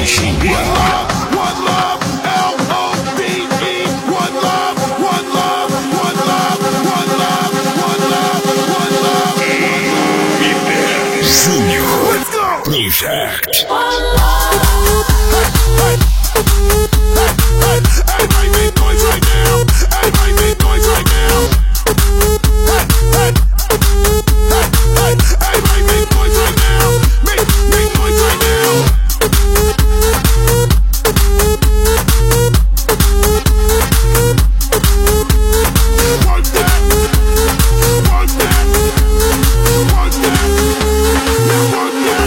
настоящий. Project. Everybody make noise right now. Everybody make noise right now. Everybody make noise right now. Make noise right now. Work that. Work that. Work that. Now work that.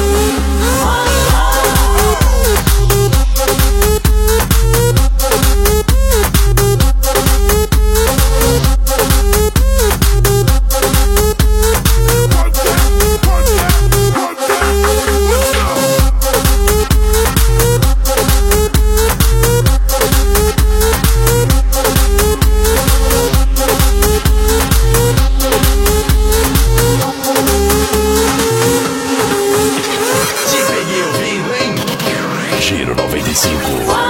Giro 95.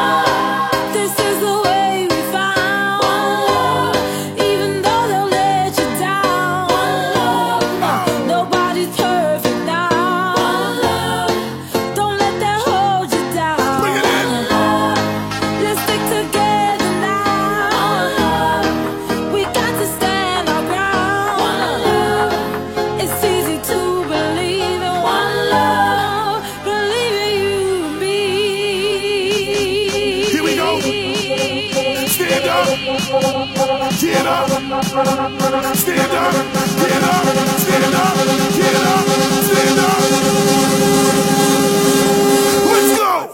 Stand up, get up, stand up, get up, stand up, get up, stand up. Let's go.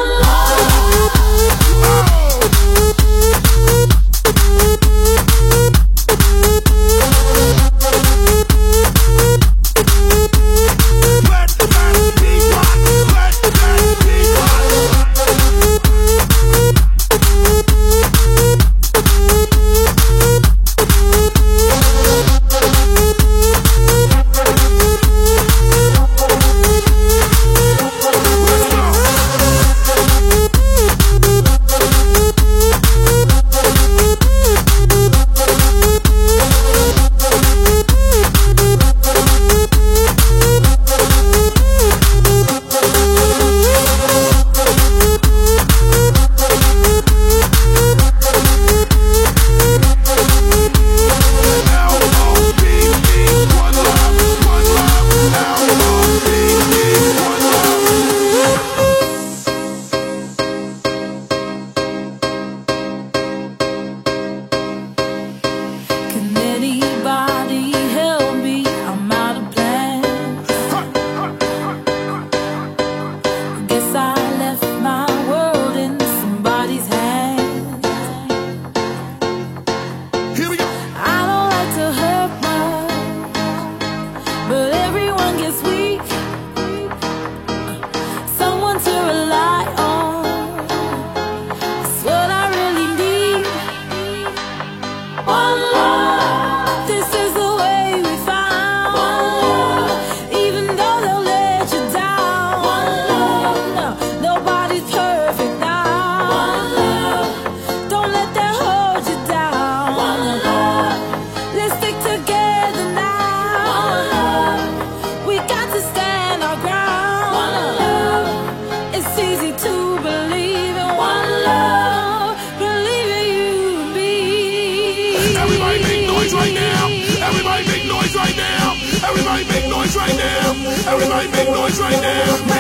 Everybody make noise right now. Everybody make noise right now. Everybody make noise right now. Everybody make noise right now.